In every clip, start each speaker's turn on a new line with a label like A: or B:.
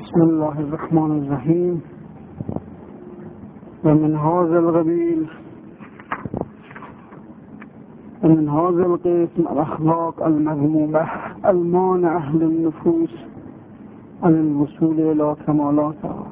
A: بسم الله الرحمن الرحيم. ومن هذا القبيل ومن هذا القسم الأخلاق المذمومة المانعة للنفوس عن الوصول إلى كمالاتها.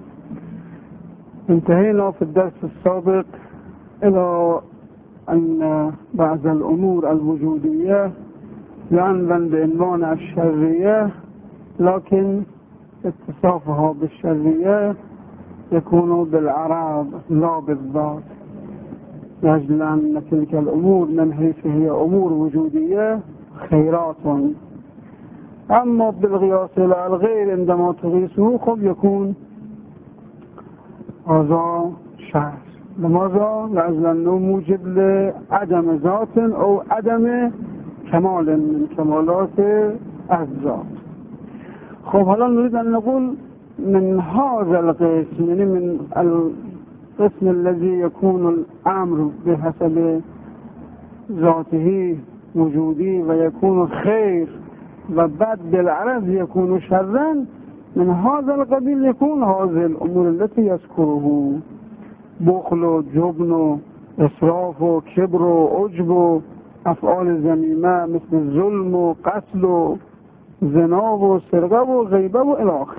A: انتهينا في الدرس السابق إلى أن بعض الأمور الوجودية يعنون بعنوان الشرية، لكن اتصافها بالشرية يكون بالعرض لا بالذات، لأجل أن تلك الأمور من حيث هي أمور وجودية خيرات، أما بالقياس إلى الغير عندما تقيسه قد يكون هذا شر. لماذا؟ لأجل أنه موجب لعدم ذات أو عدم كمال من كمالات الذات. خب حالا نريد أن نقول من هذا القسم، يعني من القسم الذي يكون الأمر بحسب ذاته وجودي ويكون خير وبعد بالعرض يكون شرا، من هذا القبيل يكون هذه الأمور التي يذكره: بخل و جبن و إسراف و كبر و عجب و أفعال ذميمة مثل الظلم و قتل و زنا و سرقه و غیبه و الی آخر.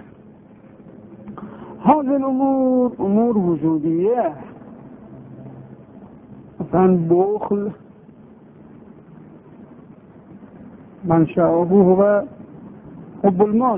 A: هذه الأمور أمور وجودية. مثلا بخل منشأه هو حب المال،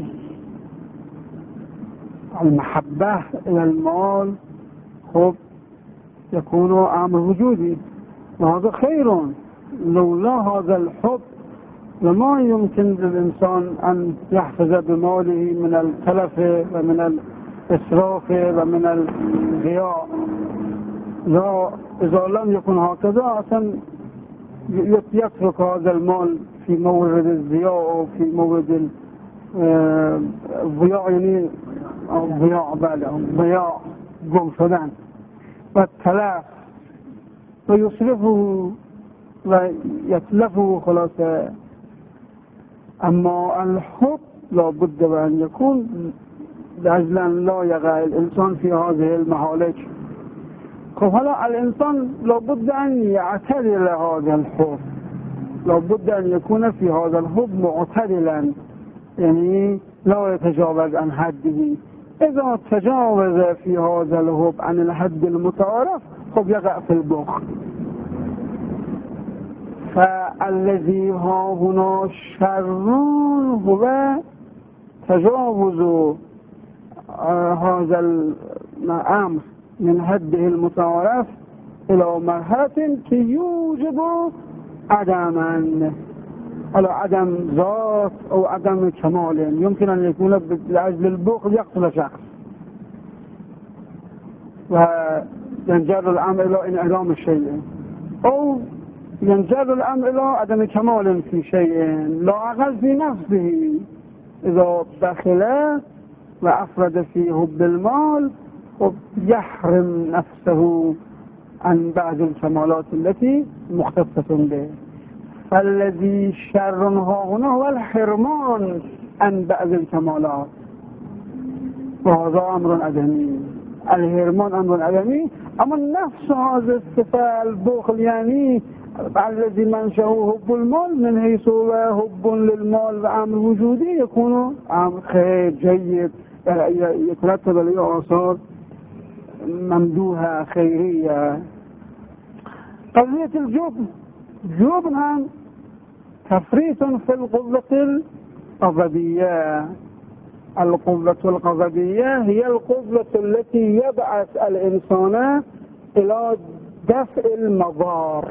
A: المحبة إلى المال خب يكون أمر وجودي، وهذا خير. لولا هذا الحب لما يمكن للإنسان أن يحفظ بماله من التلف ومن الإسراف ومن الضياع. لا، إذا لم يكن هكذا أصلا يترك هذا المال في مورد الضياع أو في مورد الضياع، يعني ضياع قم شدن والتلف، ويصرفه ويتلفه خلاصة. أما الحب لا بد أن يكون لأجل أن لا يقع الإنسان في هذه المهالك. فهلا الإنسان لا بد أن يعتدل هذا الحب، لا بد أن يكون في هذا الحب معتدلا، يعني لا يتجاوز عن حده. إذا تجاوز في هذا الحب عن الحد المتعارف قد يقع في البخل. فالذي ها هنا شر هو تجاوز هذا الأمر من حده المتعارف إلى مرحلة كي يوجب عدما على عدم ذات أو عدم كمال. يمكن أن يكون لأجل البخل يقتل شخص وينجر الأمر إلى انعدام الشيء، أو ينجر الأمر إلى عدم كمال في شيء لا أقل في نفسه. إذا دخل وأفرد في حب المال يحرم نفسه عن بعض الكمالات التي مختصة به. فالذي شر هنا هو الحرمان عن بعض الكمالات، وهذا أمر عدمي. الحرمان أمر عدمي. أما نفس هذا الصفة البخل، يعني الذي منشأه حب المال، من حيث هو حب للمال وأمر وجودي، يكون أمر خير جيد يترتب عليه آثار ممدوحة خيرية. قضية الجبن هم تفريط في القوة القضبية. القوة القضبية هي القوة التي يبعث الإنسان إلى دفع المضار.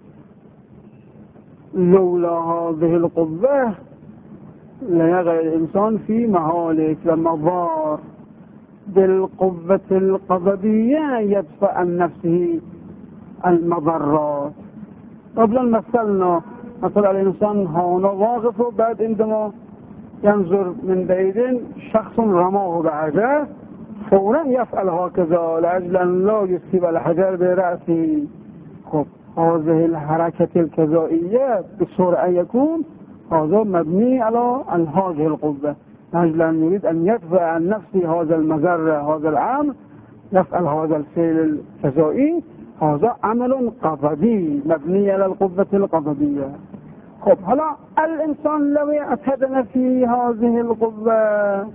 A: لولا هذه القوة ليقع الإنسان في مهالك ومضار. بالقوة القضبية يدفع عن نفسه المضرات. قبل مثلا الإنسان هنا واقف، وبعد عندما ينظر من بعيد شخص رماه بعجل فورا يفعل هكذا لأجل أن لا يصيب الحجر برأسه. خب هذه الحركة الكذائية بسرعة يكون هذا مبني على هذه القوة. أجل أن يريد أن يدفع عن نفسه هذا المزر هذا الأمر، يفعل هذا الفعل الفزائي، هذا عمل قضبي مبني على القوة القضبية. خب هلا الإنسان لو اعتدل في هذه القوة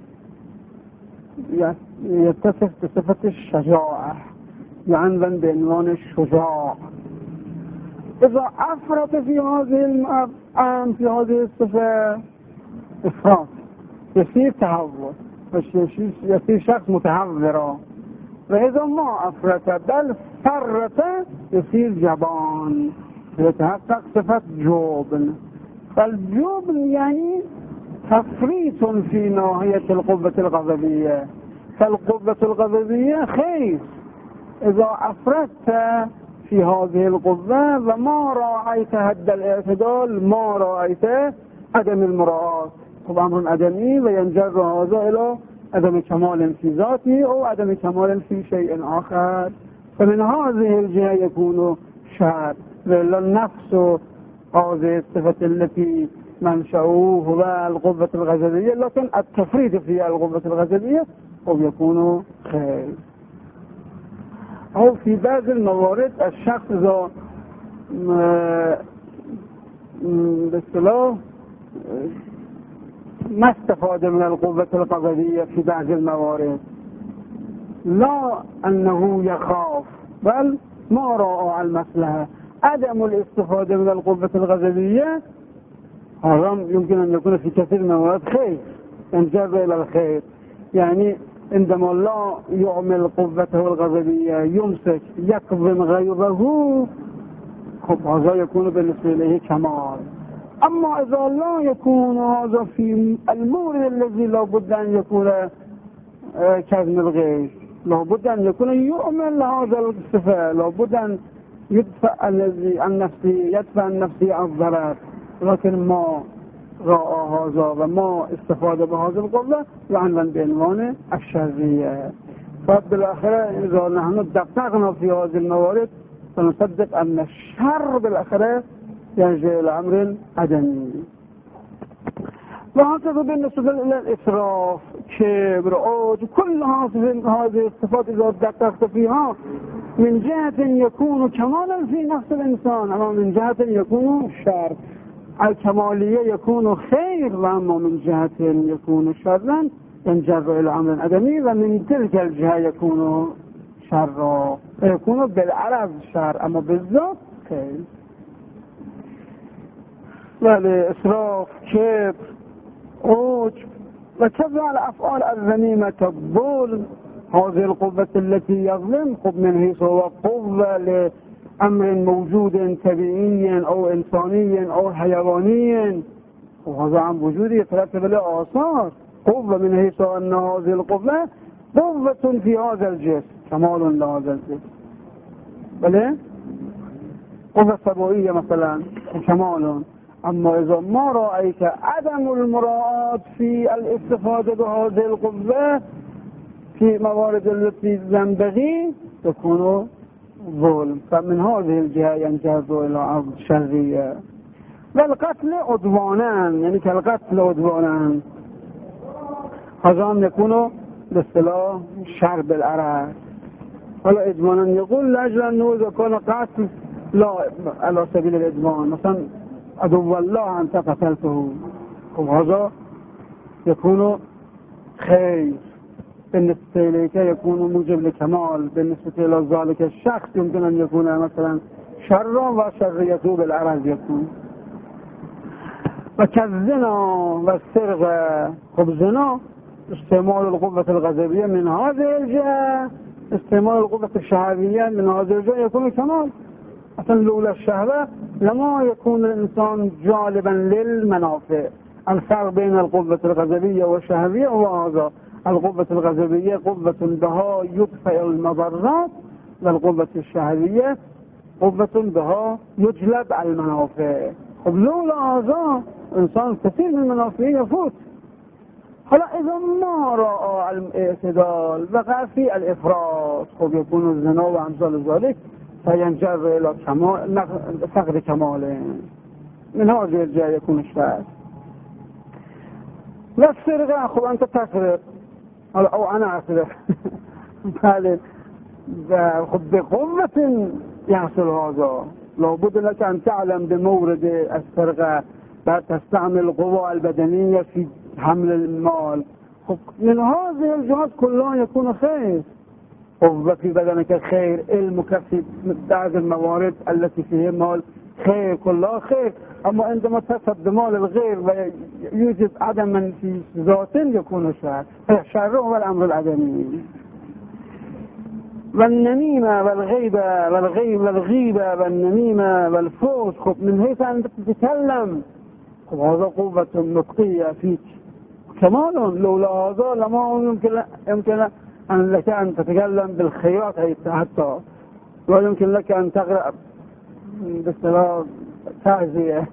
A: يتصف بصفة الشجاعة، يعنون بعنوان الشجاع. إذا أفرط في هذه في هذه الصفة إفراط، يصير تهور، يصير شخص متهورا. وإذا ما أفرط بل فرط يصير جبان، يتحقق صفة جبن. فالجبن يعني تفريط في ناحية القوة الغضبية. فالقوة الغضبية خير إذا أفرطت في هذه القوة وما راعيت هد الاعتدال، ما راعيت عدم المراعاة، طبعا أمر عدمي وينجر هذا إلى عدم كمال في ذاته أو عدم كمال في شيء آخر. فمن هذه الجهة يكون شر. النفس هذه الصفة التي منشأه هو القوة الغضبية، لكن التفريط في القوة الغضبية أو يكون خير. أو في بعض الموارد الشخص إذا باصطلاح ما استفاد من القوة الغضبية في بعض الموارد، لا أنه يخاف بل ما راعى المصلحة. عدم الاستفادة من القوة الغضبية هذا يمكن أن يكون في كثير من الموارد خير، ينجر إلى الخير. يعني عندما لا يعمل قوته الغضبية، يمسك يكظم غيظه، خب هذا يكون بالنسبة إليه كمال. أما إذا لا يكون هذا في المورد الذي لا بد أن يكون كظم الغيظ، لا بد أن يكون يعمل هذا الصفة، لا بد أن يدفع عن نفسه الضرر، لكن ما رأى هذا وما استفاد بهذا القوة يعنون بعنوان الشرية. فبالآخرة إذا نحن دققنا في هذه الموارد فنصدق أن الشر بالآخرة يرجع إلى أمر عدمي. وهكذا بالنسبة إلى الإسراف، كبر، عجب، كل هذه الصفات إذا دققت فيها من جهة يكون كمالا في نفس الإنسان، أما من جهة يكون شر. الكمالية يكون خير، وأما من جهة يكون شرا ينجر إلى أمر عدمي، ومن تلك الجهة يكون شر، يكون بالعرض شر أما بالذات خير. والإسراف، كبر، عجب، وكذا الأفعال الذميمة الظلم، هذه القوة التي يظلم خب منه سوى قوة لأمر موجود طبيعي أو إنساني أو حيواني، وهذا عن وجود يترتب له آثار. قوة منه سوى أن هذه القوة قوة في هذا الجسم، كمال لهذا الجسم، بلى قوة طبيعية مثلا كمال. أما إذا ما رأيت عدم المراعاة في الاستفادة بهذه القوة في موارد التي ينبغي تكون ظلم. فمن هذه الجهة ينجاز إلى أرض شرية. والقتل عدوانان، يعني كالقتل عدوانان، هذا يكون باصطلاح شر بالعرض. ولا إدمانا يقول لأجل أنه إذا كان قتل لا على سبيل الإدمان، مثلا عدو الله أنت قتلته، وهذا يكون خير بالنسبة إليك، يكون موجب لكمال. بالنسبة إلى ذلك الشخص يمكن أن يكون مثلا شرا، وشريته بالعرض يكون. وكالزنا والسرقة، الزنا استعمال القوة الغضبية من هذه الجهة، استعمال القوة الشهوية من هذه الجهة يكون كمال. أصلا لولا الشهوة لما يكون الإنسان جالبا للمنافع. الفرق بين القوة الغضبية والشهوية هو هذا: القوة الغضبية قوة بها يدفع المضرات، والقوة الشهوية قوة بها يجلب المنافع. لولا هذا الإنسان كثير من المنافع يفوت. هلا إذا ما رأى الاعتدال وقع في الإفراط يكون الزنا وأمثال ذلك فينجر إلى فقد كماله. من هذه الجهة يكون الشر. والسرقة خب أنت تسرق أو أنا أسرق بله خب بقوة يحصل هذا. لابد لك أن تعلم بمورد السرقة بعد تستعمل القوى البدنية في حمل المال. خب من هذه الجهات كلها يكون خير. قوة في بدنك خير، علمك في بعض الموارد التي فيها مال خير، كلها خير. أما عندما تصد مال الغير ويوجد عدما في ذات يكون شر. الشر هو الأمر العدمي. والنميمة والغيبة والنميمة والفوش. خب من حيث أنت تتكلم خب هذا قوة نطقية فيك كمال. لولا هذا لما يمكن أن لك أن تتكلم بالخيرات حتى، ويمكن لك أن تقرأ باستمرار تعزية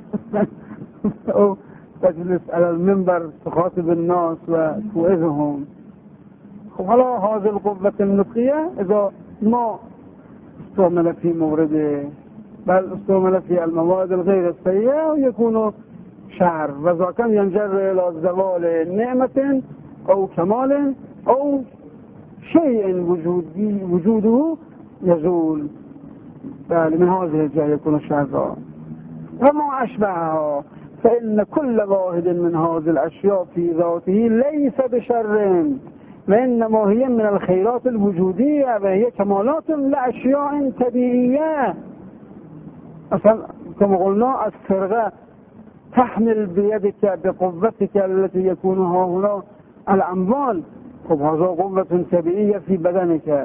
A: أو تجلس على المنبر تخاطب الناس وتوعظهم. وعلى هذه القوة النطقية إذا ما استعمل في مورده بل استعمل في المواد الغير السيئة يكون شر، وإذا كان ينجر إلى زوال نعمة أو كمال أو شيء وجوده يزول، من هذه الجهة يكون شرا. وما أشبهها فإن كل واحد من هذه الأشياء في ذاته ليس بشر، وإنما هي من الخيرات الوجودية وهي كمالات لأشياء طبيعية. أصلا كما قلنا السرقة تحمل بيدك بقوتك التي يكون هنا الأموال. خب هذا قوة طبيعية في بدنك،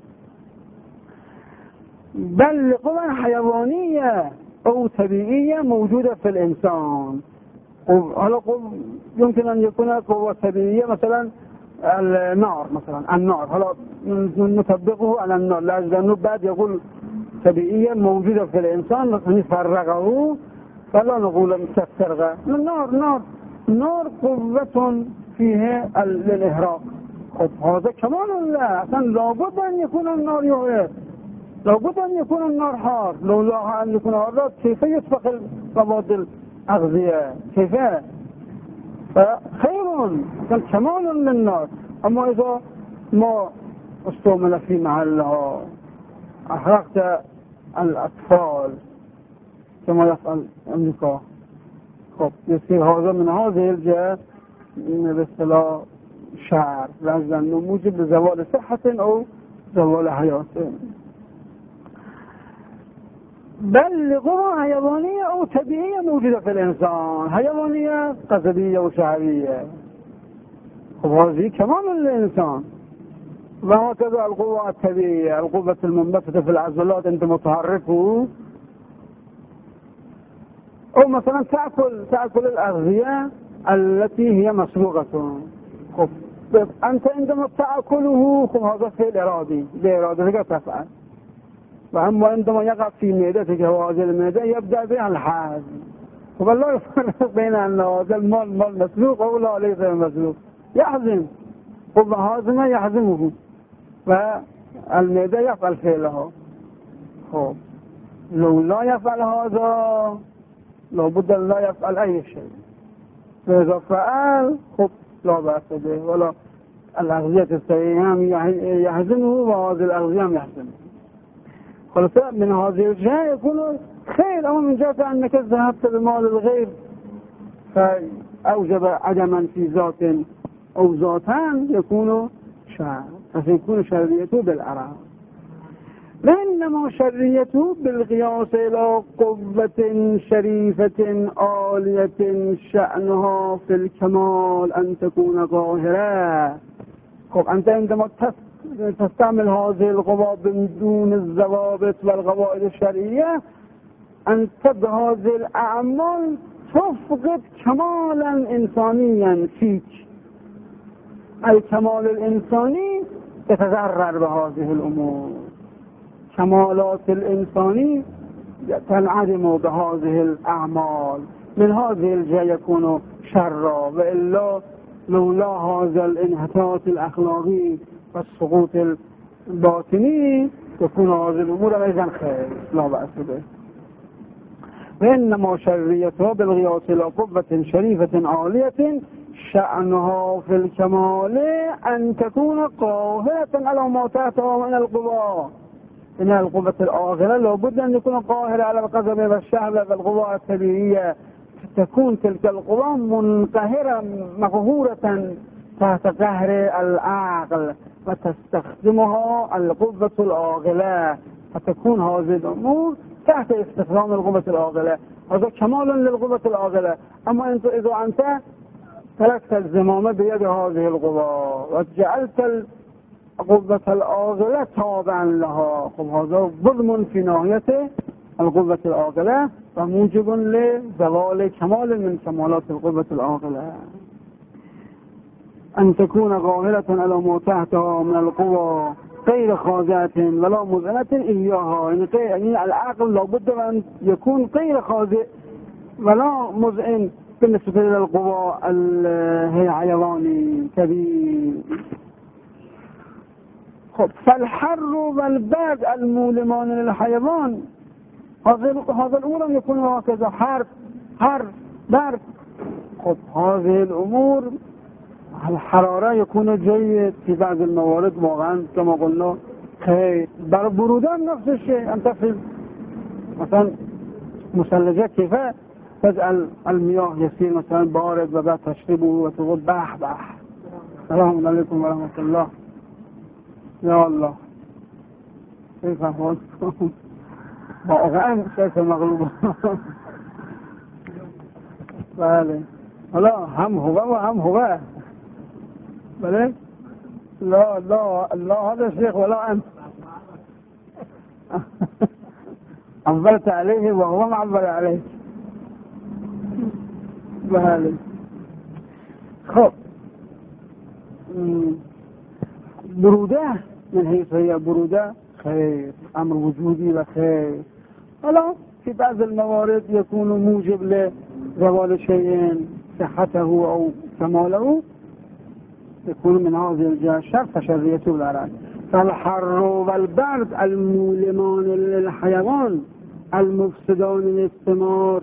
A: بل قوة حيوانية أو طبيعية موجودة في الإنسان. هلا يمكن أن يكون قوة طبيعية مثلا النار، مثلا النار هلا نطبقه على النار لأنه بعد يقول طبيعية موجودة في الإنسان نفرغه فلا نقول السرقة. نار قوة فيها للإهراق. خب هذا كمان لا، لابد أن يكون النار يهرق، لابد أن يكون النار حار. لولا أن يكون حار كيف يطبخ المواد الأغذية؟ كيف؟ فخير كان كمال للنار. أما إذا ما استعمل في محلها أحرقت الأطفال كما يفعل أمريكا، خب يصير هذا من هذه الجهة باصطلاح شر، لأنه موجب لزوال صحة أو زوال حياة. بل لقوة حيوانية أو طبيعية موجودة في الإنسان، حيوانية قصبية وشعبية. هذه كمان للإنسان. وهكذا القوة الطبيعية، القوة المنبثقة في العضلات أنت متحركه، أو مثلا تأكل الأغذية التي هي مسروقة. خب أنت عندما تأكله خب هذا فعل إرادي بإرادتك تفعل. وأما عندما يقع في معدتك وهذه المعدة يبدأ بها الحاز. خب الله يفرق بين أن هذا المال مسروق أو لا ليس مسروق. يحزم، خب هذا ما يحزمه والمعدة يفعل فعله. خب لو لا يفعل هذا لابد أن لا يفعل أي شيء، فإذا فعل خب لا بأس به، ولا الأغذية السيئة يحزنه وهذه الأغذية يحزنه. خلاصة من هذه الجهة يكون خير. أما من جهة أنك ذهبت بمال الغير فأوجب عدما في ذات أو ذاتان يكون شر، فسيكون شريته بالأرى. وإنما شريته بالقياس إلى قوة شريفة عالية شأنها في الكمال أن تكون ظاهرة. خب أنت عندما تستعمل هذه القوى بدون الضوابط والقواعد الشرعية أنت بهذه الأعمال تفقد كمالا إنسانيا فيك. الكمال الإنساني يتضرر بهذه الأمور، كمالات الإنساني تنعدم بهذه الأعمال. من هذه الجهة يكون شرا، وإلا لولا هذا الانحطاط الأخلاقي والسقوط الباطني يكون هذه الأمور أيضا خير لا بأس به. وإنما شريتها بالقياس إلى قوة شريفة عالية شأنها في الكمال أن تكون قاهرة على ما تحتها من القوى. إن القوة الآخرة لابد أن يكون قاهرة على القذب والشهوة والقوى الطبيعية، تكون تلك القوى منقهرة مقهورة تحت قهر العقل وتستخدمها القوة العاقلة، فتكون هذه الأمور تحت استخدام القوة العاقلة. هذا كمال للقوة العاقلة. أما إذا أنت تركت الزمام بيد هذه القوى وجعلت القوة العاقلة تابعا لها، هذا ظلم في ناحية القوة العاقلة وموجب لزوال كمال من كمالات القوة العاقلة. أن تكون قاهرة على ما تحتها من القوى غير خاضعة ولا مذعنة إياها. يعني العقل لابد أن يكون غير خاضع ولا مذعن بالنسبة إلى القوى الحيواني كبير. خب فالحر والبرد المولمان للحيوان هذا الأمور يكون هكذا، حر برد. خب هذه الأمور الحرارة يكون جيد في بعض الموارد واقعا كما قلنا خير. برای برودن نفس الشيء. أنت في مثلا مثلجة كيف تجعل المياه يصير مثلا بارد وبعد تشربه وتقول بح بح السلام عليكم ورحمة الله يا الله كيف أحوالكم واقعا كيف مغلوبة. بله لا هم هو وهم هو بله لا لا لا هذا الشيخ ولا أنت عبرت عليه وهو معبر عليه. بله خب برودة من حيث هي برودة خير، أمر وجودي وخير. هلا في بعض الموارد يكون موجب لزوال شيء صحته أو كماله، يكون من هذه الجهة الشر فشريته بالعراق. فالحر والبرد المولمان للحيوان المفسدان للثمار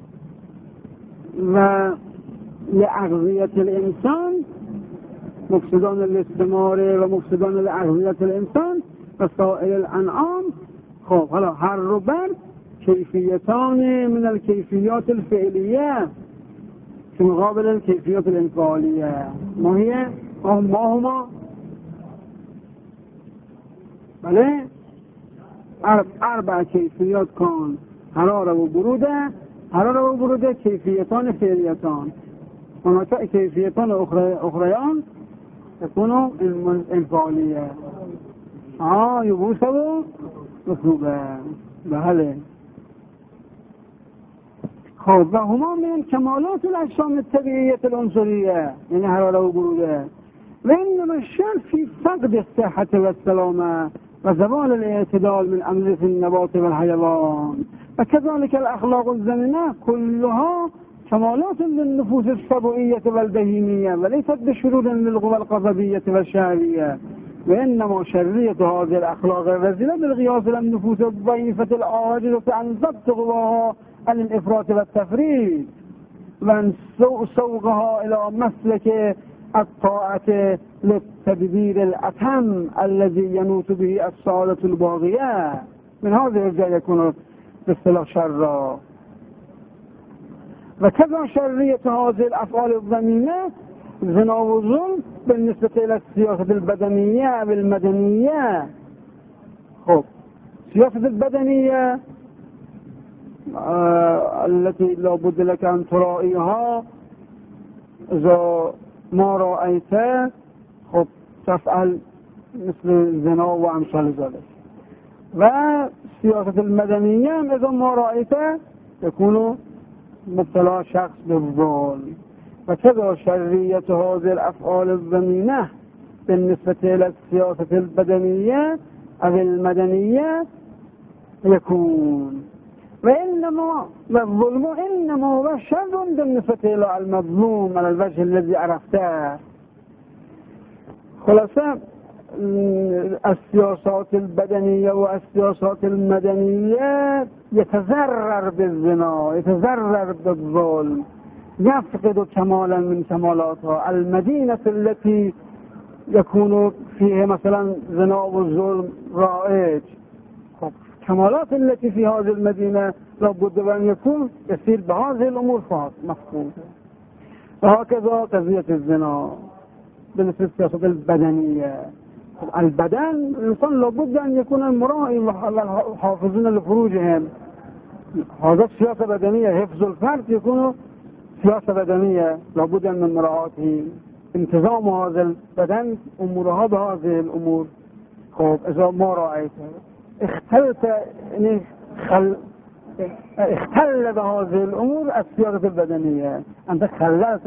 A: ولأغذية الإنسان، مفسدان للثمار ومفسدان لأغذية الإنسان وسائر الأنعام. خب هلا حر و برد كيفيتان من الكيفيات الفعلية في مقابل الكيفيات الانفعالية. ما هي؟ ما هما؟ بله؟ أربع كيفيات كان حرارة وبرودة. حرارة وبرودة كيفيتان فعليتان. هناك كيفيتان أخريان تكونوا انفعالية. يبوسوا مطلوبة. بله خب وهما من كمالات الأجسام الطبيعية العنصرية يعني حرارة وبرودة. وإنما الشر في فقد الصحة والسلامة وزوال الاعتدال من أمر النبات والحيوان. وكذلك الأخلاق الذميمة كلها كمالات للنفوس السبوعية والبهيمية وليست بشرور للقوى القذبية والشهوية. وإنما شرية هذه الأخلاق الرذيلة بالغياث للنفوس الضعيفة العاجزة عن ضبط قواها عن الإفراط والتفريط وعن سوقها إلى مسلك الطاعة للتدبير الأتم الذي ينوت به السعادة الباغية. من هذه الجهة يكون باصطلاح شر. وكذا شرية هذه الأفعال الذميمة زنا وظلم بالنسبة إلى السياسة البدنية والمدنية. خب السياسة البدنية التي لا بد لك أن ترائيها، إذا ما رأيت خب تفعل مثل الزنا وأمثال ذلك. والسياسة المدنية إذا ما رأيت يكون مبتلى شخص بالظلم. وكذا شرية هذه الأفعال الذميمة بالنسبة إلى السياسة البدنية أو المدنية يكون. وإنما الظلم إنما هو شر بالنسبة إلى المظلوم على الوجه الذي عرفته. خلاصة السياسات البدنية والسياسات المدنية يتضرر بالزنا، يتضرر بالظلم، يفقد كمالا من كمالاتها. المدينة التي يكون فيها مثلا زنا والظلم رائج، كمالات التي في هذه المدينة لابد أن يكون يصير بهذه الأمور مفقود. وهكذا قضية الزنا بالنسبة للسياسة البدنية. البدن الإنسان لابد أن يكون المراعي والحافظين لفروجهم. هذا سياسة بدنية، حفظ الفرد يكون سياسة بدنية، لابد من مراعاته، انتظام هذا البدن أمورها بهذه الأمور. خب إذا ما رأيته اختل بهذه الأمور السياسة البدنية. أنت خللت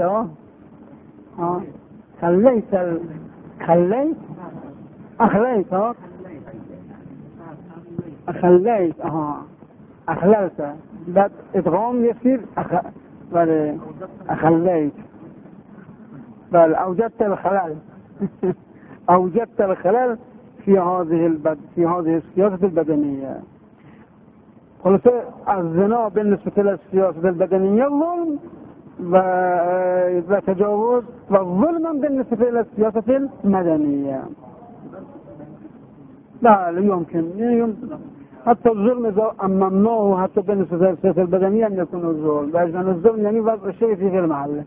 A: أخللت بعد إدغام يصير أخليت بل أوجدت الخلل أوجدت الخلل في هذه السياسة البدنية. خلاص الزنا بالنسبة للسياسة البدنية ظلم وتجاوز، والظلم بالنسبة للسياسة المدنية لا يمكن حتى الظلم إذا أممناه حتى بالنسبة للسياسة البدنية أن يكون الظلم، لأن الظلم يعني وضع الشيء في غير محله.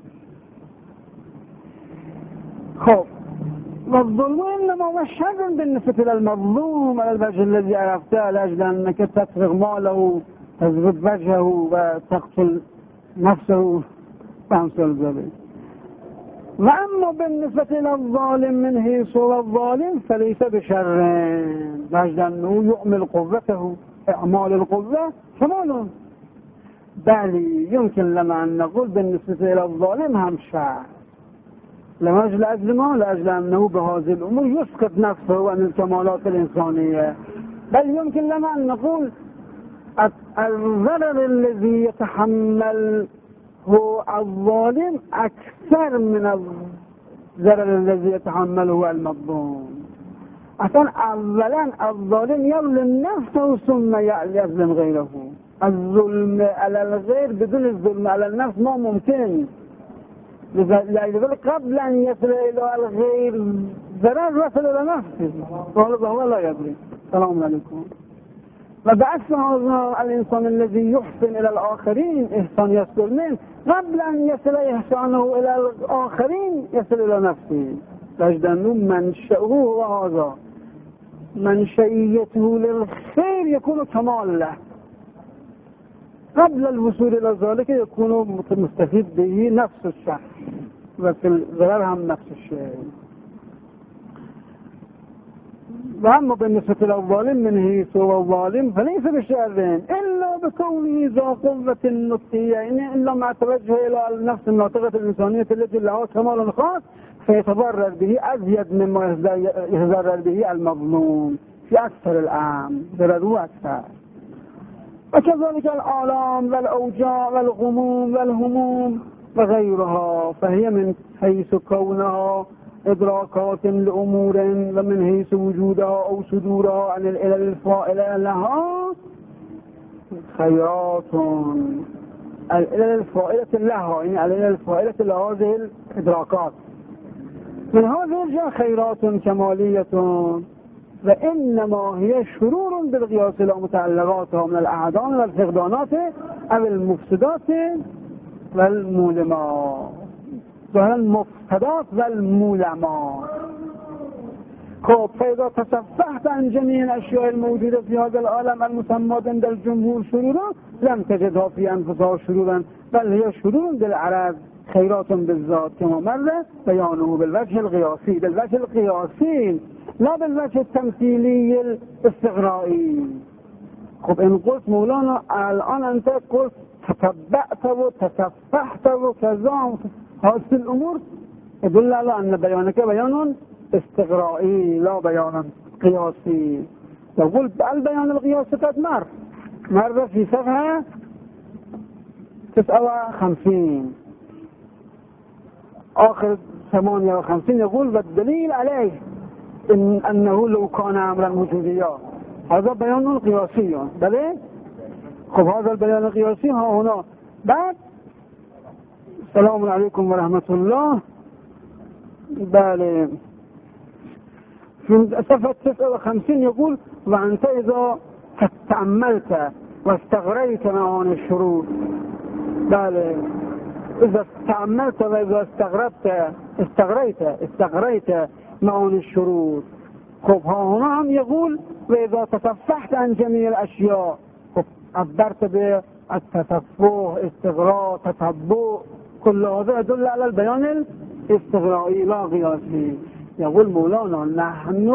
A: خب والظلم إنما هو شر بالنسبة للمظلوم على الوجه الذي عرفته، لأجل أنك تسرق ماله، تضرب وجهه وتقتل نفسه وأمثال ذلك. وأما بالنسبة للظالم من حيث هو الظالم فليس بشر، لأجل أنه يؤمل قوته، إعمال القوة كمال. بل يمكن لنا أن نقول بالنسبة إلى الظالم هم شر، لأجل أنه بهذه الأمور يسقط نفسه عن الكمالات الإنسانية. بل يمكن لنا أن نقول الضرر الذي يتحمل هو الظالم أكثر من الضرر الذي يتحمله المظلوم. أصلا أولا الظالم يظلم نفسه ثم يظلم غيره. الظلم على الغير بدون الظلم على النفس ما ممكن، لذلك قبل أن يصل إلى الغير ضرر يصل إلى نفسه وهو لا يدري. السلام عليكم. وبعكس هذا الإنسان الذي يحسن إلى الآخرين إحسان يصل منه، قبل أن يصل إحسانه إلى الآخرين يصل إلى نفسه، لأجل أنه منشأه هو هذا، منشئيته للخير يكون كمال له. قبل الوصول إلى ذلك يكون مستفيد به نفس الشخص، وفي الضرر هم نفس الشيء. وأما بالنسبة للظالم من حيث هو الظالم فليس بشر إلا بكونه ذا قوة نطقية، يعني إلا مع توجه إلى النفس الناطقة الإنسانية التي لها كمال خاص فيتضرر به أزيد مما يتضرر به المظلوم في أكثر الأمر، ضرره أكثر. وكذلك الآلام والأوجاع والغموم والهموم وغيرها، فهي من حيث كونها إدراكات لأمور، ومن حيث وجودها أو صدورها عن العلل الفائلة لها خيرات. العلل الفائلة لها يعني العلل الفائلة لهذه الإدراكات، من هذه الجهة خيرات كمالية، وإنما هي شرور بالقياس لا متعلقاتها من الأعدان والفقدانات أو المفسدات والمولمات. ظهر المفسدات والمولمات. خب فإذا تصفحت عن جميع الأشياء الموجودة في هذا العالم المسمى عند الجمهور شرورا لم تجدها في أنفسها شرورا، بل هي شرور بالعرض خيرات بالذات كما مر بيانه بالوجه القياسي، بالوجه القياسي لا بالوجه التمثيلي الاستغرائي. خب إن قلت مولانا الآن أنت قلت تتبعت وتتفحت وكذا، هذه الأمور يدل على أن بيانك بيان استغرائي لا بيان قياسي. يقول البيان القياسي قد مر في صفحة 59 آخر 58 يقول والدليل عليه أنه لو كان أمرا وجوديا. هذا بيان قياسي بلى. خب هذا البيان القياسي ها هنا بعد السلام عليكم ورحمة الله. بله، في صفحة 59 يقول: وأنت إذا تأملت واستغريت معاني الشروط. بله، إذا تأملت وإذا استغريت معاني الشروط. خب هنا هم يقول: وإذا تصفحت عن جميع الأشياء. خب عبرت بالتصفح، استغراء، تتبع، كل هذا يدل على البيان الاستغرائي لا قياسي. يقول مولانا: نحن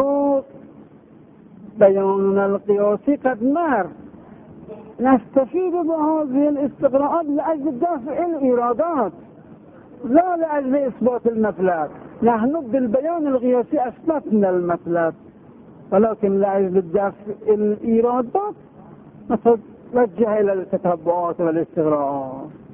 A: بياننا القياسي قد مر، نستفيد بهذه الاستغراءات لأجل دفع الإيرادات لا لأجل إثبات المطلب. نحن بالبيان القياسي أثبتنا المطلب، ولكن لأجل دفع الإيرادات نتوجه إلى التتبعات والاستغراءات.